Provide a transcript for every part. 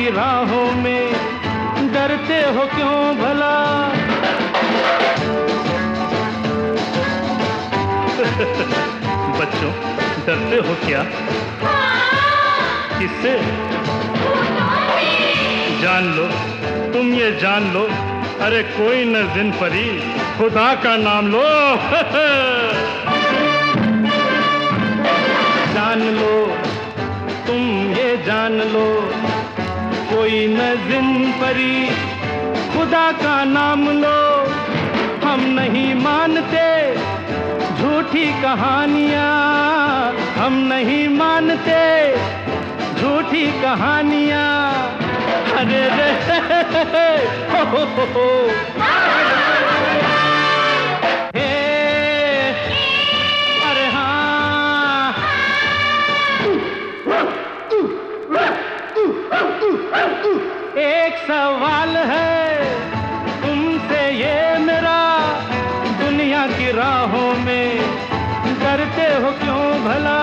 की राहों में डरते हो क्यों भला? बच्चों, डरते हो क्या? किससे? जान लो, तुम ये जान लो, अरे कोई न जिन परी, खुदा का नाम लो। जान लो, तुम ये जान लो, कोई न जिन परी, खुदा का नाम लो। हम नहीं मानते झूठी कहानियाँ, हम नहीं मानते झूठी कहानियाँ। अरे रे हो। हे, अरे हाँ। एक सवाल है तुमसे ये मेरा, दुनिया की राहों में डरते हो क्यों भला?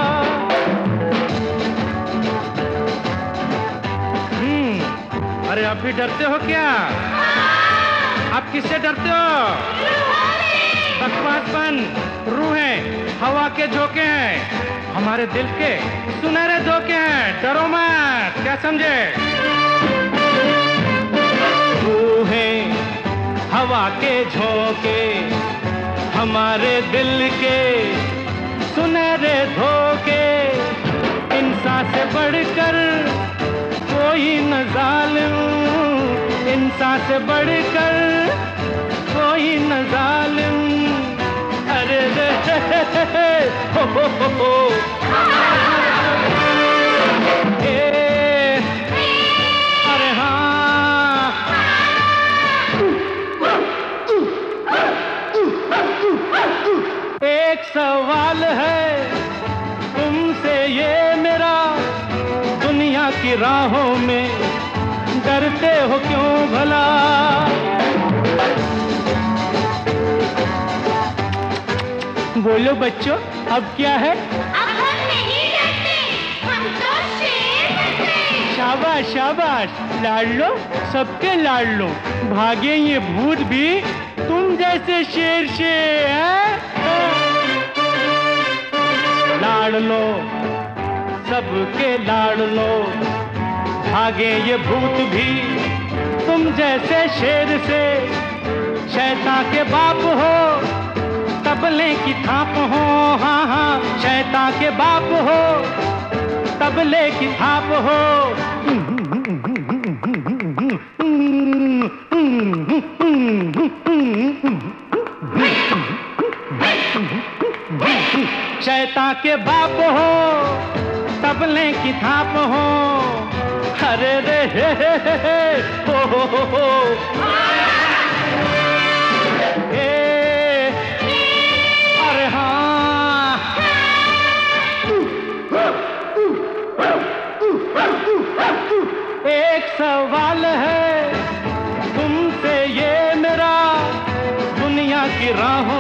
अरे आप भी डरते हो क्या? आप किससे डरते हो? बकवासपन, रूहें हवा के झोंके हैं, हमारे दिल के सुनहरे धोखे हैं। डरो मत, क्या समझे? रूहें हवा के झोंके, हमारे दिल के सुनहरे धोखे। इंसान से बढ़कर कोई न जालिम, इंसान से बढ़कर कोई न जालिम। अरे रे हो। अरे हाँ। एक सवाल है तुमसे ये मेरा, दुनिया की राहों में डरते हो क्यों भला? बोलो बच्चों, अब क्या है? अब हम नहीं डरते, हम तो शेर हैं। शाबाश शाबाश, लाड़ लो, सबके लाड़ लो। भागे ये भूत भी तुम जैसे शेर से, हैं? लाड़ लो, सबके लाड़ लो। भागे ये भूत भी तुम जैसे शेर से। शैतान के बाप हो, तबले की थाप हो। हाँ हाँ, शैतान के बाप हो, तबले की थाप हो। शैतान के बाप हो, तबले की थाप हो। अरे रे हो। अरे हाँ। एक सवाल है तुमसे ये मेरा, दुनिया की राहों